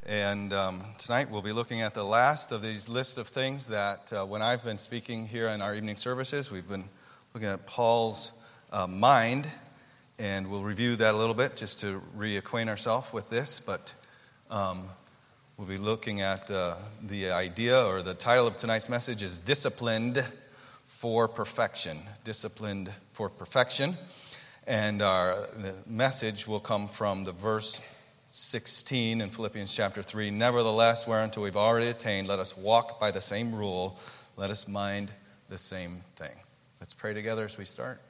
And tonight we'll be looking at the last of these lists of things that when I've been speaking here in our evening services, we've been looking at Paul's mind, and we'll review that a little bit just to reacquaint ourselves with this. But we'll be looking at the idea, or the title of tonight's message is Disciplined for Perfection. Disciplined for Perfection. And the message will come from the verse 16 in Philippians chapter 3. Nevertheless, whereunto we've already attained, let us walk by the same rule. Let us mind the same thing. Let's pray together as we start.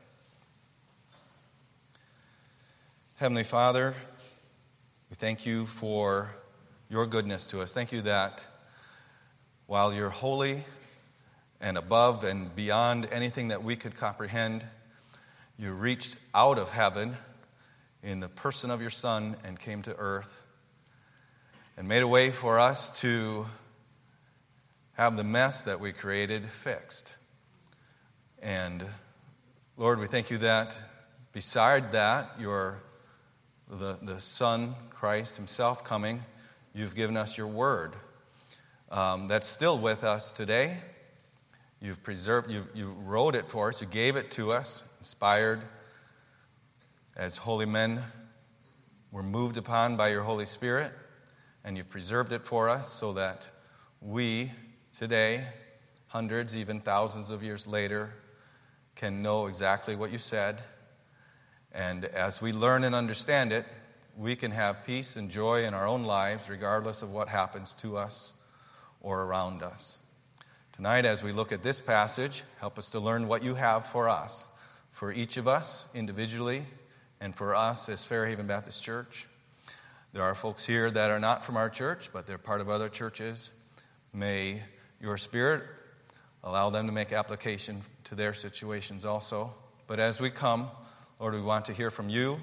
Heavenly Father, we thank you for your goodness to us. Thank you that while you're holy and above and beyond anything that we could comprehend, you reached out of heaven in the person of your Son and came to earth and made a way for us to have the mess that we created fixed. And Lord, we thank you that beside that, the Son, Christ himself coming, you've given us your word. That's still with us today. You've preserved, you wrote it for us, you gave it to us, inspired as holy men were moved upon by your Holy Spirit, and you've preserved it for us so that we today, hundreds, even thousands of years later, can know exactly what you said. And as we learn and understand it, we can have peace and joy in our own lives regardless of what happens to us or around us. Tonight, as we look at this passage, help us to learn what you have for us, for each of us individually, and for us as Fairhaven Baptist Church. There are folks here that are not from our church, but they're part of other churches. May your Spirit allow them to make application to their situations also. But as we come, Lord, we want to hear from you.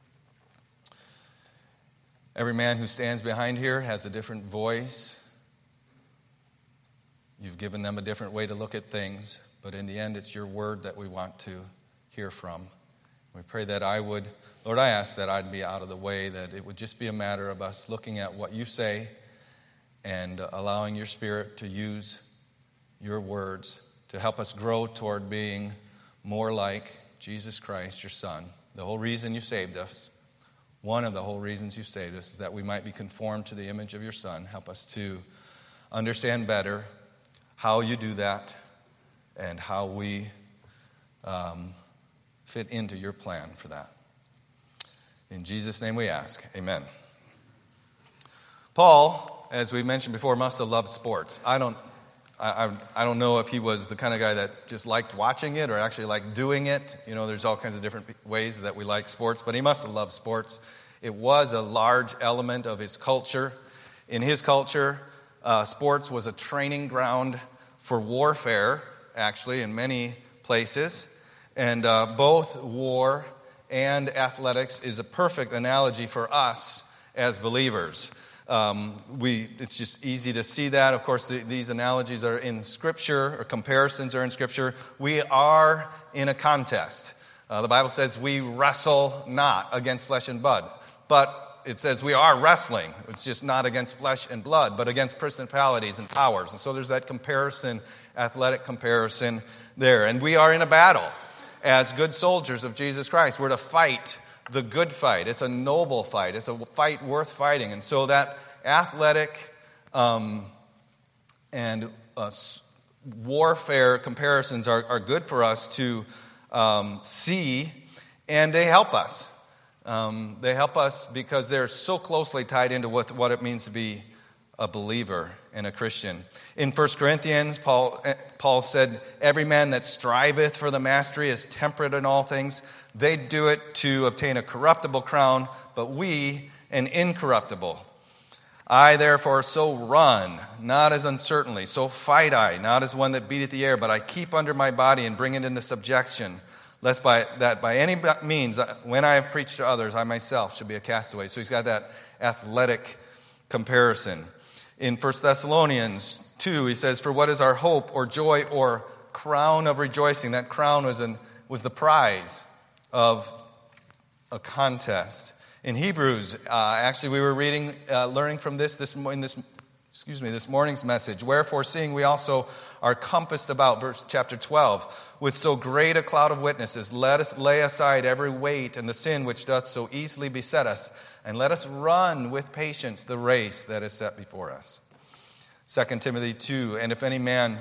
Every man who stands behind here has a different voice. You've given them a different way to look at things, but in the end, it's your word that we want to hear from. We pray that Lord, I ask that I'd be out of the way, that it would just be a matter of us looking at what you say and allowing your Spirit to use your words to help us grow toward being more like Jesus Christ, your Son. The whole reason you saved us, one of the whole reasons you saved us, is that we might be conformed to the image of your Son. Help us to understand better how you do that and how we fit into your plan for that. In Jesus' name we ask, amen. Paul, as we mentioned before, must have loved sports. I don't know if he was the kind of guy that just liked watching it or actually liked doing it. You know, there's all kinds of different ways that we like sports, but he must have loved sports. It was a large element of his culture. In his culture, sports was a training ground for warfare, actually, in many places. And both war and athletics is a perfect analogy for us as believers. It's just easy to see that. Of course, these analogies are in Scripture, or comparisons are in Scripture. We are in a contest. The Bible says we wrestle not against flesh and blood. But it says we are wrestling. It's just not against flesh and blood, but against principalities and powers. And so there's that comparison, athletic comparison there. And we are in a battle. As good soldiers of Jesus Christ, we're to fight the good fight. It's a noble fight. It's a fight worth fighting. And so that athletic and warfare comparisons are good for us to see, and they help us. They help us because they're so closely tied into what it means to be a believer and a Christian. In 1 Corinthians, Paul said, every man that striveth for the mastery is temperate in all things. They do it to obtain a corruptible crown, but we an incorruptible. I therefore so run, not as uncertainly, so fight I, not as one that beateth the air, but I keep under my body and bring it into subjection, lest by any means, when I have preached to others, I myself should be a castaway. So he's got that athletic comparison. In 1 Thessalonians 2, he says, for what is our hope or joy or crown of rejoicing? That crown was the prize of a contest. In Hebrews, actually we were learning from this morning's message. Wherefore, seeing we also are compassed about, chapter 12, with so great a cloud of witnesses, let us lay aside every weight and the sin which doth so easily beset us, and let us run with patience the race that is set before us. 2 Timothy 2, and if a man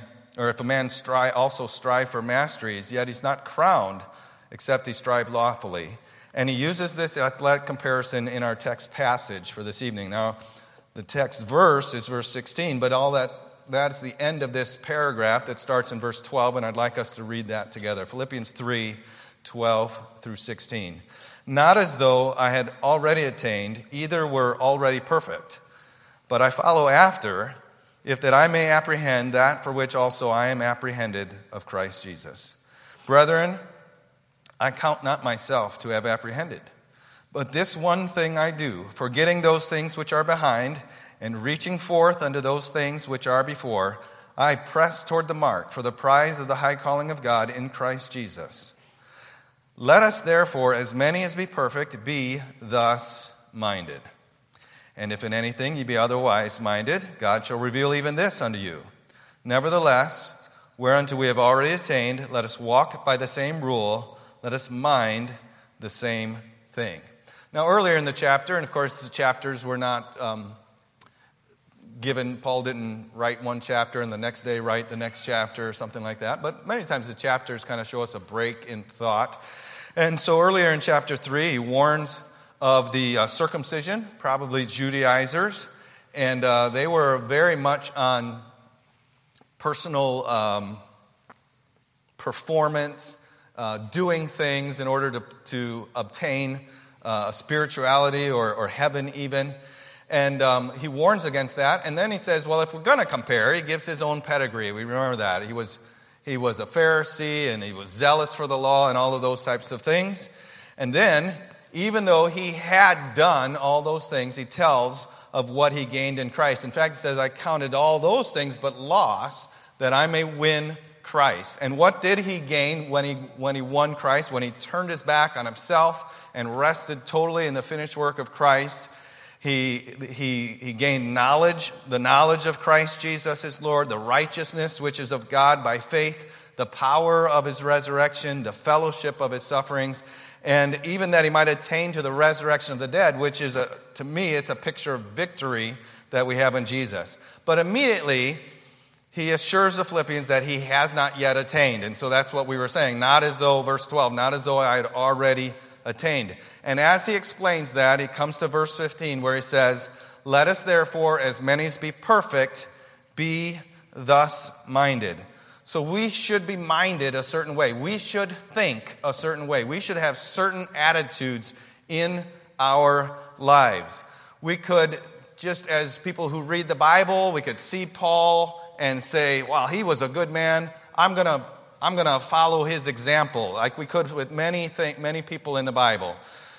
also strive for masteries, yet he's not crowned, except he strive lawfully. And he uses this athletic comparison in our text passage for this evening. Now, the text verse is verse 16, but all that's the end of this paragraph that starts in verse 12, and I'd like us to read that together. Philippians 3, 12 through 16. Not as though I had already attained, either were already perfect, but I follow after, if that I may apprehend that for which also I am apprehended of Christ Jesus. Brethren, I count not myself to have apprehended, but this one thing I do, forgetting those things which are behind, and reaching forth unto those things which are before, I press toward the mark for the prize of the high calling of God in Christ Jesus. Let us therefore, as many as be perfect, be thus minded. And if in anything ye be otherwise minded, God shall reveal even this unto you. Nevertheless, whereunto we have already attained, let us walk by the same rule, let us mind the same thing. Now, earlier in the chapter, and of course the chapters were not given, Paul didn't write one chapter and the next day write the next chapter or something like that, but many times the chapters kind of show us a break in thought. And so earlier in chapter 3, he warns of the circumcision, probably Judaizers, and they were very much on personal performance, doing things in order to obtain spirituality or heaven even. And he warns against that. And then he says, well, if we're going to compare, he gives his own pedigree. We remember that. He was a Pharisee, and he was zealous for the law and all of those types of things. And then, even though he had done all those things, he tells of what he gained in Christ. In fact, he says, I counted all those things but loss, that I may win Christ. And what did he gain when he won Christ? When he turned his back on himself and rested totally in the finished work of Christ, he gained knowledge, the knowledge of Christ Jesus his Lord, the righteousness which is of God by faith, the power of his resurrection, the fellowship of his sufferings, and even that he might attain to the resurrection of the dead, which is, to me, it's a picture of victory that we have in Jesus. But immediately, he assures the Philippians that he has not yet attained. And so that's what we were saying. Not as though, verse 12, not as though I had already attained. And as he explains that, he comes to verse 15 where he says, let us therefore, as many as be perfect, be thus minded. So we should be minded a certain way. We should think a certain way. We should have certain attitudes in our lives. We could, just as people who read the Bible, we could see Paul and say, wow, he was a good man. I'm gonna follow his example, like we could with many people in the Bible.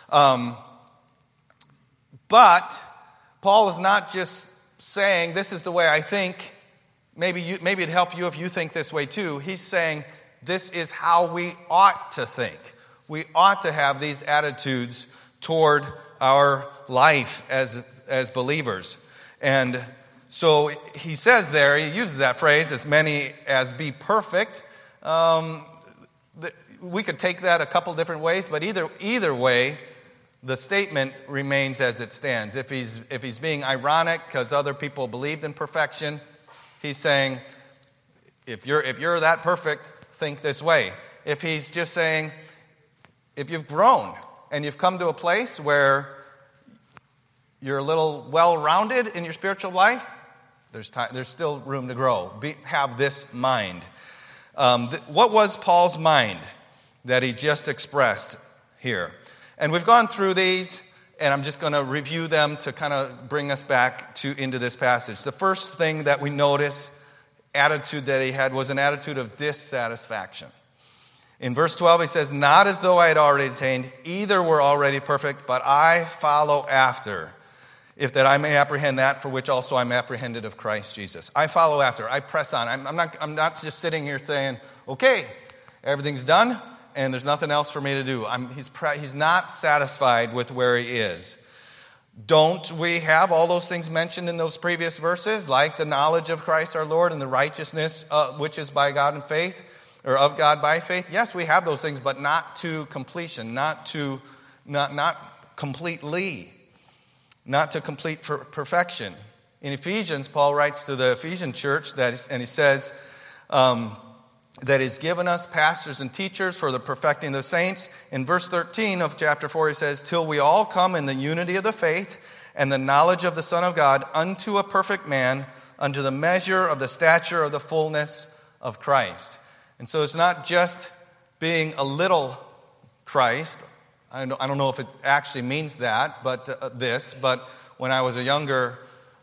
But Paul is not just saying, this is the way I think. Maybe it'd help you if you think this way too. He's saying, this is how we ought to think. We ought to have these attitudes toward our life as believers. And so he says there, he uses that phrase, as many as be perfect. We could take that a couple different ways, but either way, the statement remains as it stands. If he's being ironic because other people believed in perfection, he's saying, if you're that perfect, think this way. If he's just saying, if you've grown and you've come to a place where you're a little well-rounded in your spiritual life, there's still room to grow. Have this mind. What was Paul's mind that he just expressed here? And we've gone through these, and I'm just going to review them to kind of bring us back into this passage. The first thing that we notice, attitude that he had, was an attitude of dissatisfaction. In verse 12, he says, not as though I had already attained, either were already perfect, but I follow after, if that I may apprehend that for which also I'm apprehended of Christ Jesus. I follow after. I press on. I'm not just sitting here saying, okay, everything's done, and there's nothing else for me to do. He's not satisfied with where he is. Don't we have all those things mentioned in those previous verses, like the knowledge of Christ our Lord and the righteousness which is by God in faith, or of God by faith? Yes, we have those things, but not to completion, not completely, not to complete perfection. In Ephesians, Paul writes to the Ephesian church and he says that he's given us pastors and teachers for the perfecting of the saints. In verse 13 of chapter 4, he says, till we all come in the unity of the faith and the knowledge of the Son of God unto a perfect man, unto the measure of the stature of the fullness of Christ. And so it's not just being a little Christ. I don't know if it actually means that, but when I was a youngster,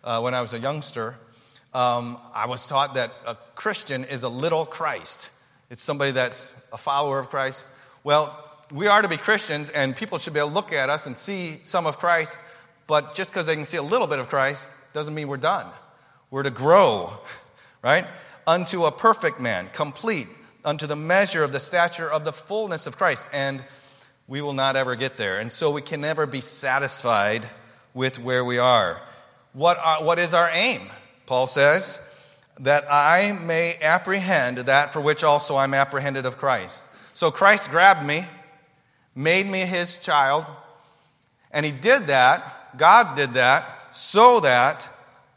I was taught that a Christian is a little Christ. It's somebody that's a follower of Christ. Well, we are to be Christians, and people should be able to look at us and see some of Christ, but just because they can see a little bit of Christ doesn't mean we're done. We're to grow, right? Unto a perfect man, complete, unto the measure of the stature of the fullness of Christ. And we will not ever get there. And so we can never be satisfied with where we are. What is our aim? Paul says, that I may apprehend that for which also I'm apprehended of Christ. So Christ grabbed me, made me his child, and he did that, God did that, so that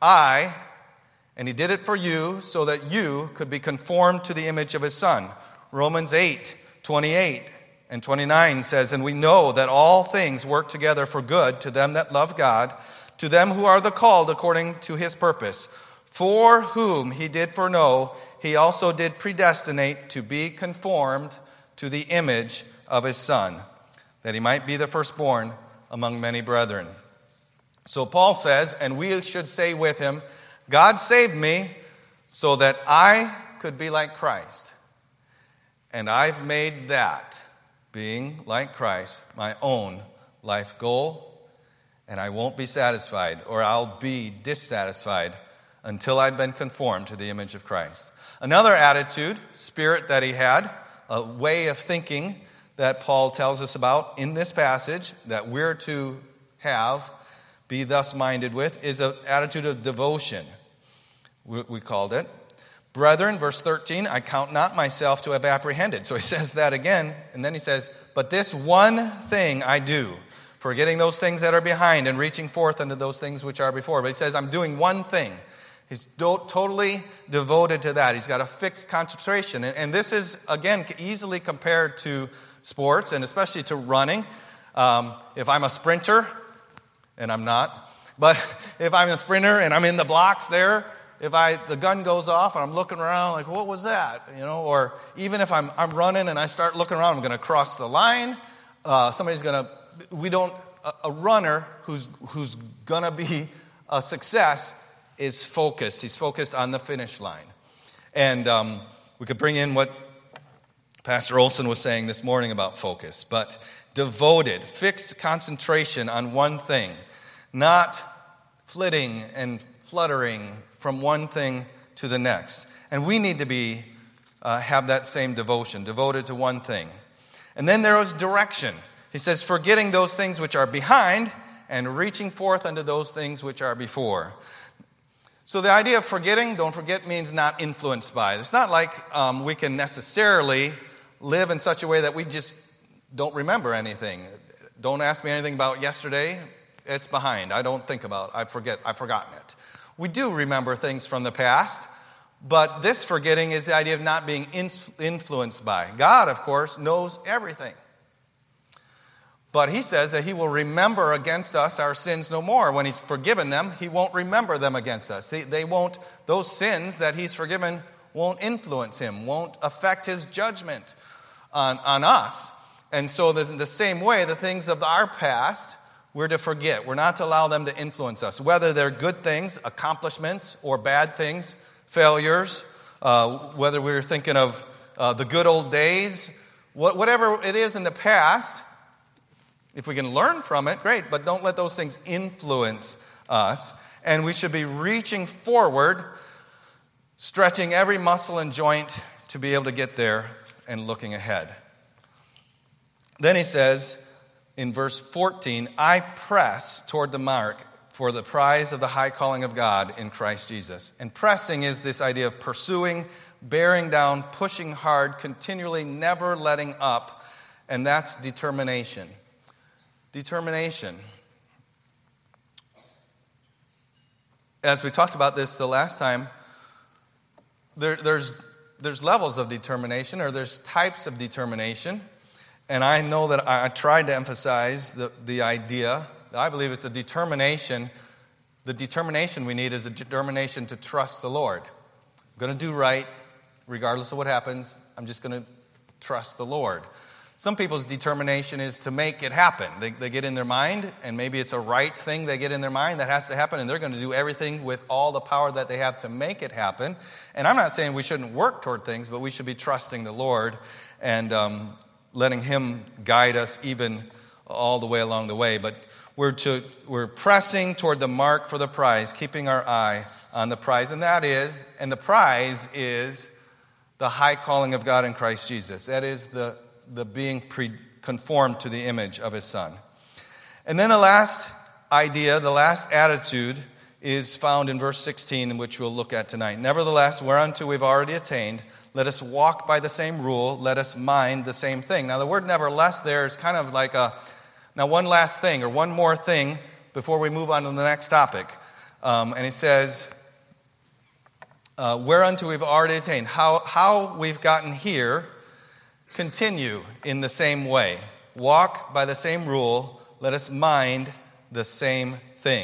and he did it for you, so that you could be conformed to the image of his Son. Romans 8:28 and 29 says, and we know that all things work together for good to them that love God, to them who are the called according to his purpose. For whom he did foreknow, he also did predestinate to be conformed to the image of his Son, that he might be the firstborn among many brethren. So Paul says, and we should say with him, God saved me so that I could be like Christ. And I've made that, being like Christ, my own life goal, and I won't be satisfied, or I'll be dissatisfied until I've been conformed to the image of Christ. Another attitude, spirit that he had, a way of thinking that Paul tells us about in this passage that we're to have, be thus minded with, is an attitude of devotion, we called it. Brethren, verse 13, I count not myself to have apprehended. So he says that again, and then he says, but this one thing I do, forgetting those things that are behind and reaching forth unto those things which are before. But he says, I'm doing one thing. He's totally devoted to that. He's got a fixed concentration. And this is, again, easily compared to sports, and especially to running. If I'm a sprinter, and I'm not, but if I'm a sprinter and I'm in the blocks there, the gun goes off and I'm looking around like, what was that? Or even if I'm running and I start looking around, I'm going to cross the line. A runner who's going to be a success is focused. He's focused on the finish line. And we could bring in what Pastor Olson was saying this morning about focus, but devoted, fixed concentration on one thing, not flitting and fluttering from one thing to the next. And we need to have that same devotion, devoted to one thing. And then there is direction. He says, forgetting those things which are behind and reaching forth unto those things which are before. So the idea of forgetting, don't forget, means not influenced by. It's not like we can necessarily live in such a way that we just don't remember anything. Don't ask me anything about yesterday. It's behind. I don't think about it. I've forgotten it. We do remember things from the past, but this forgetting is the idea of not being influenced by. God, of course, knows everything. But he says that he will remember against us our sins no more. When he's forgiven them, he won't remember them against us. Those sins that he's forgiven won't influence him, won't affect his judgment on us. And so in the same way, the things of our past, we're to forget. We're not to allow them to influence us, whether they're good things, accomplishments, or bad things, failures, whether we're thinking of the good old days, whatever it is in the past. If we can learn from it, great, but don't let those things influence us. And we should be reaching forward, stretching every muscle and joint to be able to get there and looking ahead. Then he says in verse 14, I press toward the mark for the prize of the high calling of God in Christ Jesus. And pressing is this idea of pursuing, bearing down, pushing hard, continually never letting up. And that's determination. Determination. As we talked about this the last time, there's levels of determination, or there's types of determination. And I know that I tried to emphasize the idea that I believe it's a determination. The determination we need is a determination to trust the Lord. I'm going to do right regardless of what happens. I'm just going to trust the Lord. Some people's determination is to make it happen. They get in their mind, and maybe it's a right thing they get in their mind that has to happen, and they're going to do everything with all the power that they have to make it happen. And I'm not saying we shouldn't work toward things, but we should be trusting the Lord and letting Him guide us even all the way along the way. But we're pressing toward the mark for the prize, keeping our eye on the prize. And the prize is the high calling of God in Christ Jesus. That is the being conformed to the image of His Son. And then the last idea, the last attitude is found in verse 16, which we'll look at tonight. Nevertheless, whereunto we've already attained, let us walk by the same rule, let us mind the same thing. Now the word nevertheless there is kind of like now one last thing, or one more thing before we move on to the next topic. And it says, whereunto we've already attained. How we've gotten here, continue in the same way. Walk by the same rule, let us mind the same thing.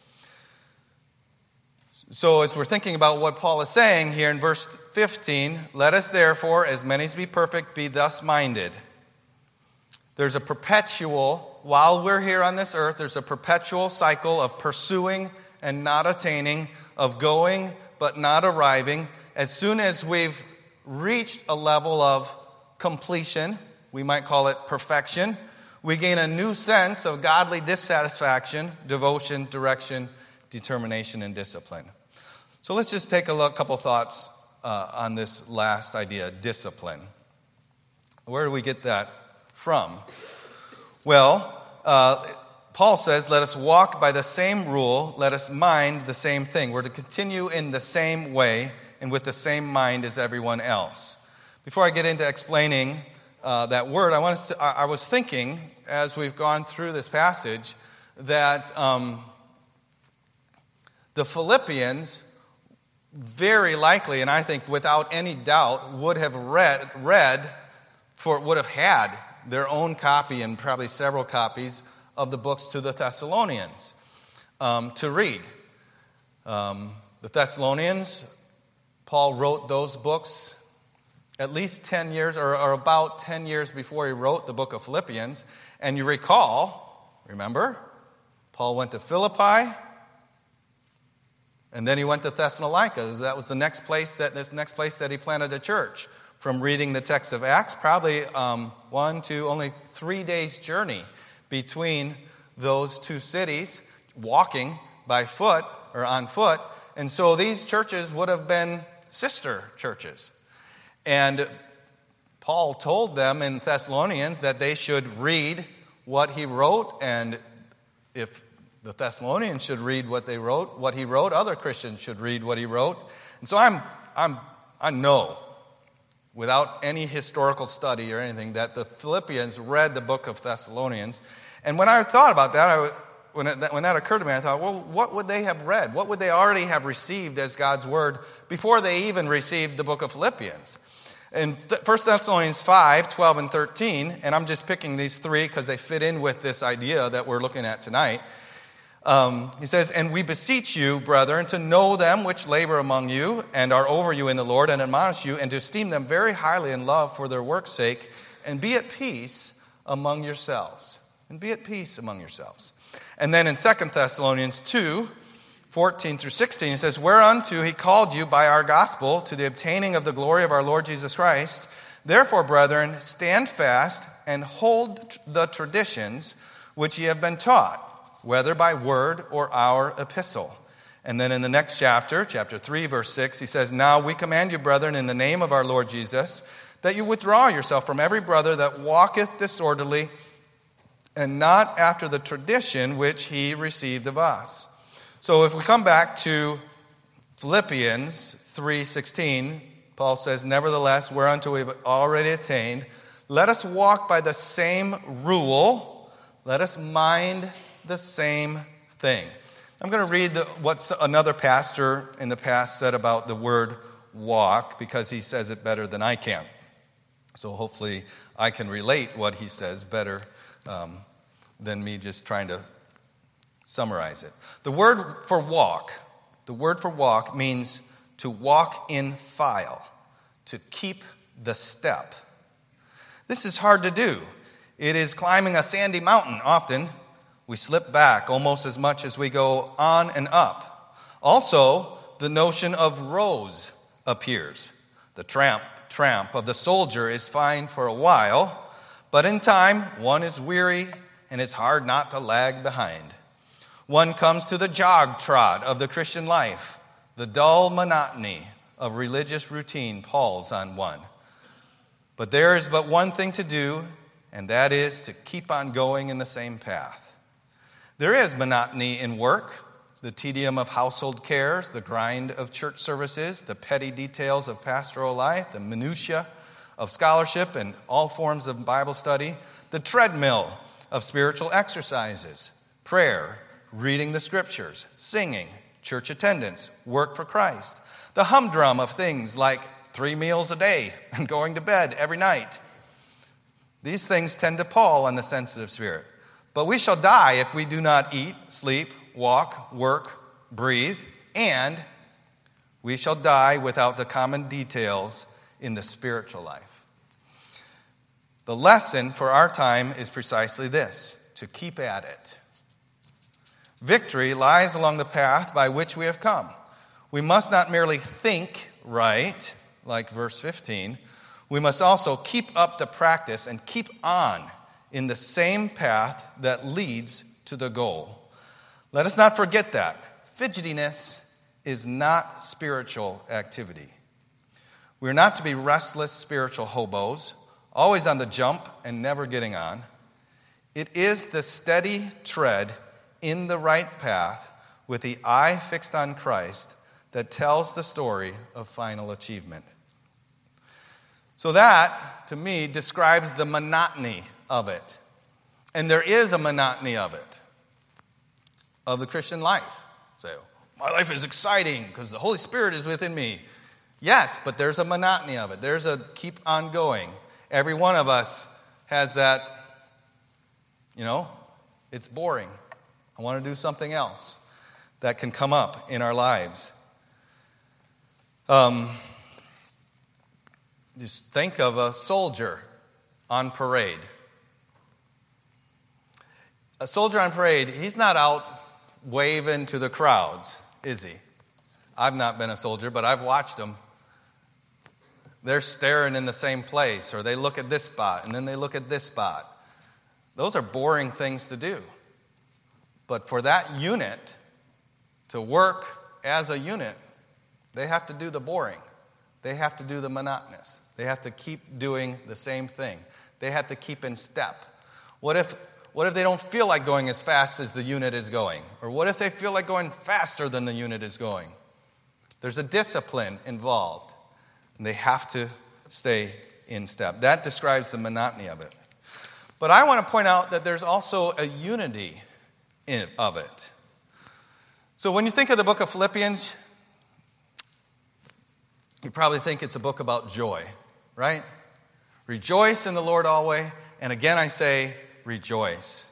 So as we're thinking about what Paul is saying here in verse 15, let us therefore, as many as be perfect, be thus minded. There's a perpetual, while we're here on this earth, there's a perpetual cycle of pursuing and not attaining, of going but not arriving. As soon as we've reached a level of completion, we might call it perfection, we gain a new sense of godly dissatisfaction, devotion, direction, determination, and discipline. So let's just take a couple thoughts on this last idea, discipline. Where do we get that from? Well, Paul says, let us walk by the same rule, let us mind the same thing. We're to continue in the same way and with the same mind as everyone else. Before I get into explaining that word, I was thinking, as we've gone through this passage, that the Philippians very likely, and I think without any doubt, would have had their own copy and probably several copies of the books to the Thessalonians to read. The Thessalonians, Paul wrote those books at least 10 years, or about 10 years before he wrote the book of Philippians. And you remember, Paul went to Philippi, and then he went to Thessalonica. That was the next place that he planted a church. From reading the text of Acts, probably only 3 days' journey between those two cities, walking by foot or on foot. And so these churches would have been sister churches. And Paul told them in Thessalonians that they should read what he wrote, and if the Thessalonians should read what he wrote, other Christians should read what he wrote. And so I know, without any historical study or anything, that the Philippians read the book of Thessalonians. And when I thought about that, when that occurred to me, I thought, well, what would they have read? What would they already have received as God's word before they even received the book of Philippians? In 1 Thessalonians 5, 12, and 13, and I'm just picking these three because they fit in with this idea that we're looking at tonight. He says, and we beseech you, brethren, to know them which labor among you and are over you in the Lord, and admonish you, and to esteem them very highly in love for their work's sake, and be at peace among yourselves. And be at peace among yourselves. And then in 2 Thessalonians 2, 14 through 16, it says, whereunto he called you by our gospel to the obtaining of the glory of our Lord Jesus Christ. Therefore, brethren, stand fast and hold the traditions which ye have been taught, whether by word or our epistle. And then in the next chapter 3, verse 6, he says, now we command you, brethren, in the name of our Lord Jesus, that you withdraw yourself from every brother that walketh disorderly, and not after the tradition which he received of us. So if we come back to Philippians 3:16, Paul says, nevertheless, whereunto we have already attained, let us walk by the same rule, let us mind the same thing. I'm going to read what another pastor in the past said about the word walk, because he says it better than I can. So hopefully I can relate what he says better than me just trying to summarize it. The word for walk means to walk in file, to keep the step. This is hard to do. It is climbing a sandy mountain often. We slip back almost as much as we go on and up. Also, the notion of rows appears. The tramp of the soldier is fine for a while, but in time, one is weary and it's hard not to lag behind. One comes to the jog trot of the Christian life. The dull monotony of religious routine palls on one. But there is but one thing to do, and that is to keep on going in the same path. There is monotony in work, the tedium of household cares, the grind of church services, the petty details of pastoral life, the minutiae of scholarship and all forms of Bible study, the treadmill of spiritual exercises, prayer, reading the scriptures, singing, church attendance, work for Christ, the humdrum of things like 3 meals a day and going to bed every night. These things tend to pall on the sensitive spirit. But we shall die if we do not eat, sleep, walk, work, breathe, and we shall die without the common details in the spiritual life. The lesson for our time is precisely this: to keep at it. Victory lies along the path by which we have come. We must not merely think right, like verse 15. We must also keep up the practice and keep on in the same path that leads to the goal. Let us not forget that. Fidgetiness is not spiritual activity. We are not to be restless spiritual hobos, always on the jump and never getting on. It is the steady tread in the right path with the eye fixed on Christ that tells the story of final achievement. So that, to me, describes the monotony of it. And there is a monotony of it, of the Christian life. Say, my life is exciting because the Holy Spirit is within me. Yes, but there's a monotony of it. There's a keep on going. Every one of us has that, it's boring. I want to do something else that can come up in our lives. Just think of a soldier on parade. A soldier on parade, he's not out waving to the crowds, is he? I've not been a soldier, but I've watched them. They're staring in the same place, or they look at this spot, and then they look at this spot. Those are boring things to do. But for that unit to work as a unit, they have to do the boring. They have to do the monotonous. They have to keep doing the same thing. They have to keep in step. What if they don't feel like going as fast as the unit is going? Or what if they feel like going faster than the unit is going? There's a discipline involved, and they have to stay in step. That describes the monotony of it. But I want to point out that there's also a unity of it. So when you think of the book of Philippians, you probably think it's a book about joy, right? Rejoice in the Lord always, and again I say, rejoice.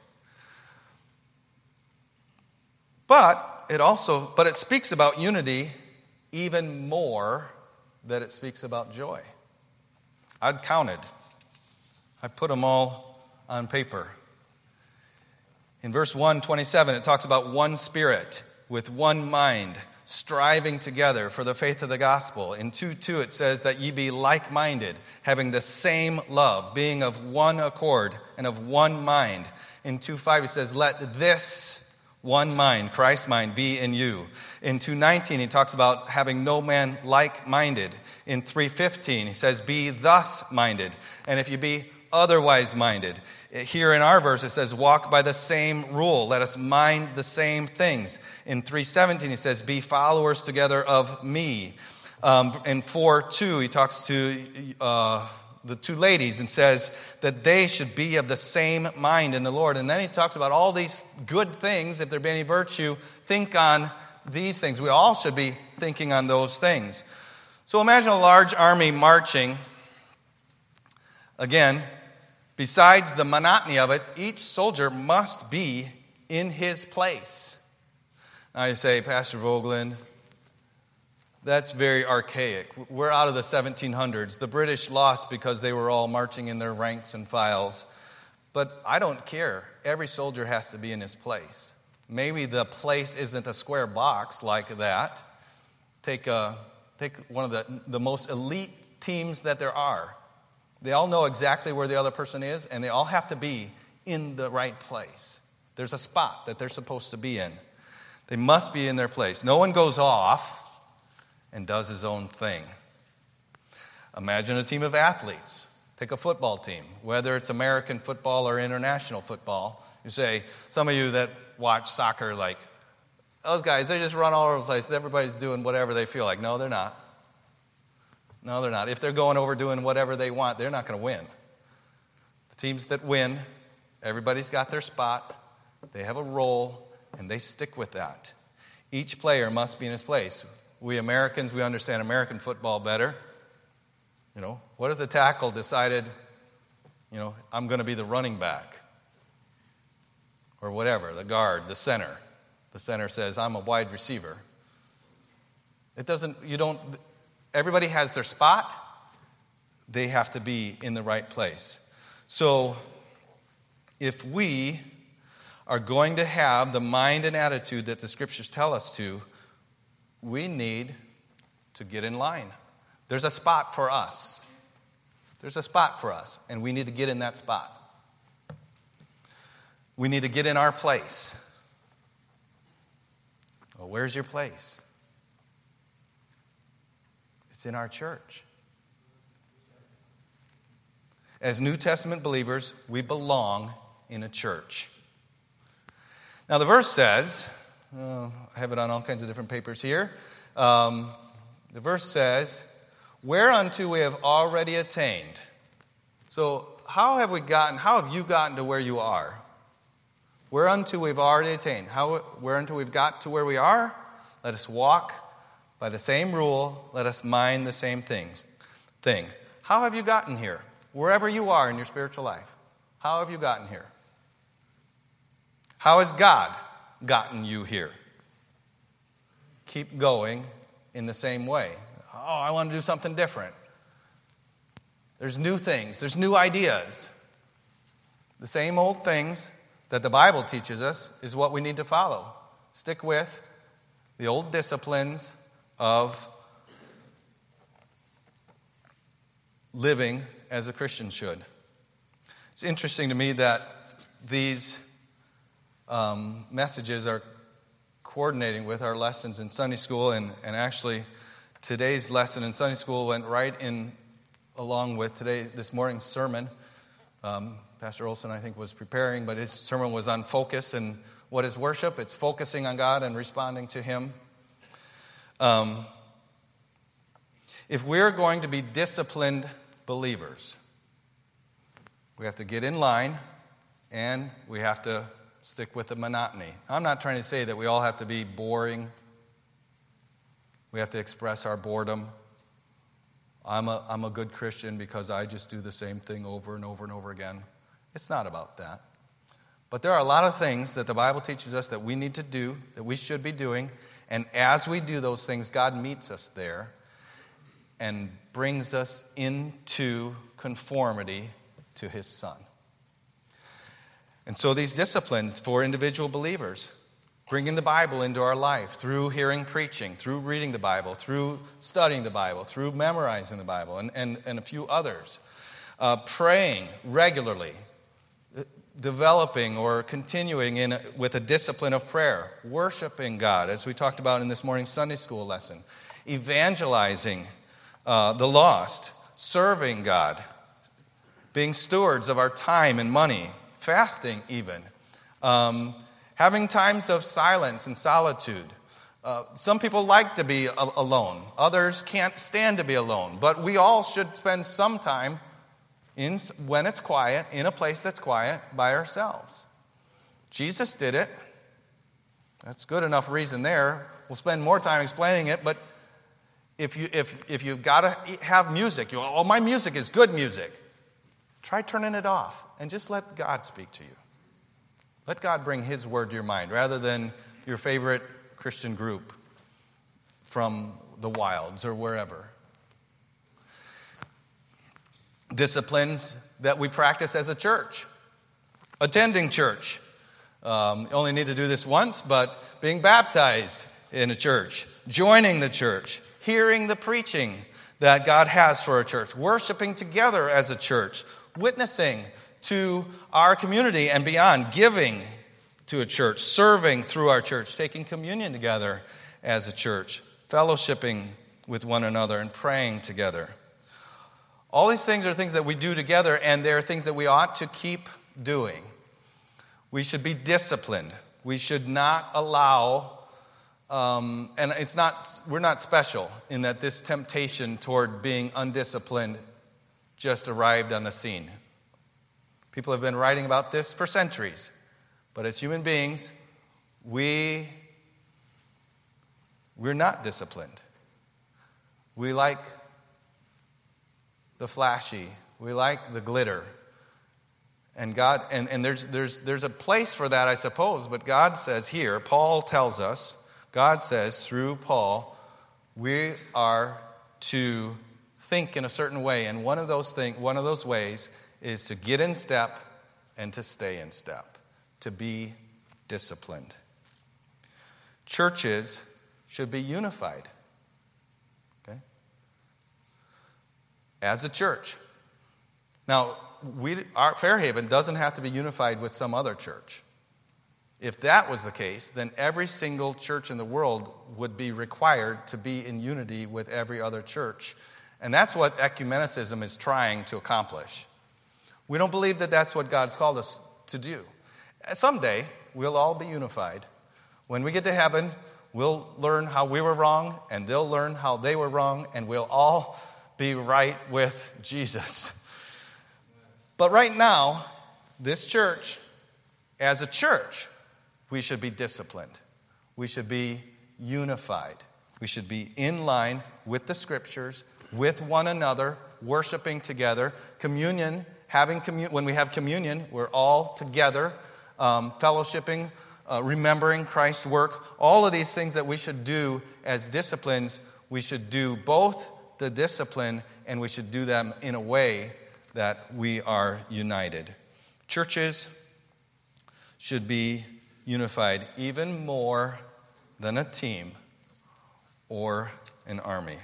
But it speaks about unity even more than it speaks about joy. I'd counted. I put them all on paper. In verse 1:27, it talks about one spirit with one mind, striving together for the faith of the gospel. In 2:2, it says that ye be like-minded, having the same love, being of one accord and of one mind. In 2:5, it says, let this One mind, Christ's mind, be in you. In 2:19, he talks about having no man like-minded. In 3:15, he says, be thus minded. And if you be otherwise minded. Here in our verse, it says, walk by the same rule. Let us mind the same things. In 3:17, he says, be followers together of me. In 4:2, he talks to the two ladies and says that they should be of the same mind in the Lord. And then he talks about all these good things. If there be any virtue, think on these things. We all should be thinking on those things. So imagine a large army marching. Again, besides the monotony of it, each soldier must be in his place. Now you say, Pastor Vogelin, that's very archaic. We're out of the 1700s. The British lost because they were all marching in their ranks and files. But I don't care. Every soldier has to be in his place. Maybe the place isn't a square box like that. Take one of the most elite teams that there are. They all know exactly where the other person is, and they all have to be in the right place. There's a spot that they're supposed to be in. They must be in their place. No one goes off and does his own thing. Imagine a team of athletes. Take a football team, whether it's American football or international football. You say, some of you that watch soccer, like, those guys, they just run all over the place. Everybody's doing whatever they feel like. No, they're not. No, they're not. If they're going over doing whatever they want, they're not going to win. The teams that win, everybody's got their spot. They have a role, and they stick with that. Each player must be in his place. We Americans, we understand American football better. You know, what if the tackle decided, I'm going to be the running back? Or whatever, the guard, the center. The center says, I'm a wide receiver. Everybody has their spot. They have to be in the right place. So, if we are going to have the mind and attitude that the Scriptures tell us to, we need to get in line. There's a spot for us. There's a spot for us, and we need to get in that spot. We need to get in our place. Well, where's your place? It's in our church. As New Testament believers, we belong in a church. Now, the verse says, I have it on all kinds of different papers here. The verse says, whereunto we have already attained. So, how have you gotten to where you are? Whereunto we've already attained. Whereunto we've got to where we are, let us walk by the same rule, let us mind the same thing. How have you gotten here? Wherever you are in your spiritual life, how have you gotten here? How has God gotten you here? Keep going in the same way. Oh, I want to do something different. There's new things. There's new ideas. The same old things that the Bible teaches us is what we need to follow. Stick with the old disciplines of living as a Christian should. It's interesting to me that these messages are coordinating with our lessons in Sunday school, and actually today's lesson in Sunday school went right in along with this morning's sermon. Pastor Olson, I think, was preparing, but his sermon was on focus. And what is worship? It's focusing on God and responding to Him. If we're going to be disciplined believers, we have to get in line and we have to stick with the monotony. I'm not trying to say that we all have to be boring. We have to express our boredom. I'm a good Christian because I just do the same thing over and over and over again. It's not about that. But there are a lot of things that the Bible teaches us that we need to do, that we should be doing. And as we do those things, God meets us there and brings us into conformity to His Son. And so these disciplines for individual believers, bringing the Bible into our life through hearing preaching, through reading the Bible, through studying the Bible, through memorizing the Bible, and a few others. Praying regularly. developing or continuing with a discipline of prayer, worshiping God, as we talked about in this morning's Sunday school lesson, evangelizing the lost, serving God, being stewards of our time and money, fasting even, having times of silence and solitude. Some people like to be alone. Others can't stand to be alone. But we all should spend some time when it's quiet, in a place that's quiet, by ourselves. Jesus did it. That's good enough reason there. We'll spend more time explaining it, but if you've got to have music, my music is good music. Try turning it off and just let God speak to you. Let God bring His word to your mind rather than your favorite Christian group from the wilds or wherever. Disciplines that we practice as a church. Attending church. You only need to do this once, but being baptized in a church. Joining the church. Hearing the preaching that God has for a church. Worshiping together as a church. Witnessing to our community and beyond. Giving to a church. Serving through our church. Taking communion together as a church. Fellowshipping with one another and praying together. All these things are things that we do together, and they're things that we ought to keep doing. We should be disciplined. We should not allow, and we're not special in that this temptation toward being undisciplined just arrived on the scene. People have been writing about this for centuries. But as human beings, we're not disciplined. We like the flashy. We like the glitter. And God, and there's a place for that, I suppose, but God says here, Paul tells us, God says through Paul, we are to think in a certain way, and one of those ways is to get in step and to stay in step, to be disciplined. Churches should be unified. As a church. Now, our Fairhaven doesn't have to be unified with some other church. If that was the case, then every single church in the world would be required to be in unity with every other church. And that's what ecumenicism is trying to accomplish. We don't believe that that's what God's called us to do. Someday, we'll all be unified. When we get to heaven, we'll learn how we were wrong, and they'll learn how they were wrong, and we'll all be right with Jesus. But right now, this church, as a church, we should be disciplined. We should be unified. We should be in line with the Scriptures, with one another, worshiping together. Communion, when we have communion, we're all together, fellowshipping, remembering Christ's work. All of these things that we should do as disciplines, we should do both the discipline, and we should do them in a way that we are united. Churches should be unified even more than a team or an army.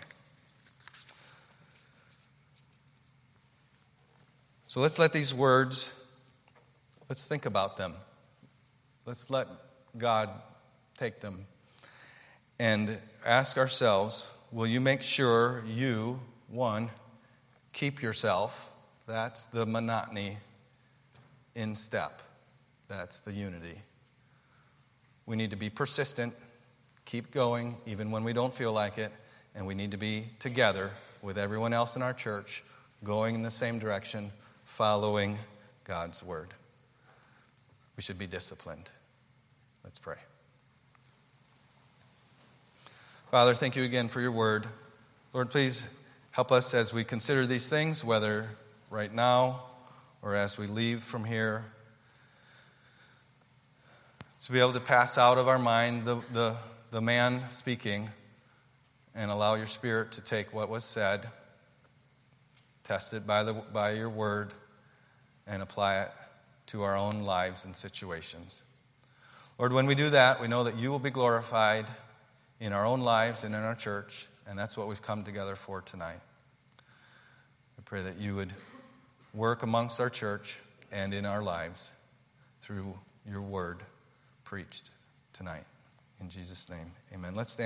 So let's let these words, let's think about them. Let's let God take them and ask ourselves, will you make sure you, one, keep yourself, that's the monotony, in step. That's the unity. We need to be persistent, keep going, even when we don't feel like it, and we need to be together with everyone else in our church, going in the same direction, following God's word. We should be disciplined. Let's pray. Father, thank you again for your word. Lord, please help us as we consider these things, whether right now or as we leave from here, to be able to pass out of our mind the man speaking and allow your Spirit to take what was said, test it by your word, and apply it to our own lives and situations. Lord, when we do that, we know that you will be glorified in our own lives and in our church, and that's what we've come together for tonight. I pray that you would work amongst our church and in our lives. through your word preached tonight. In Jesus' name, amen. Let's stand.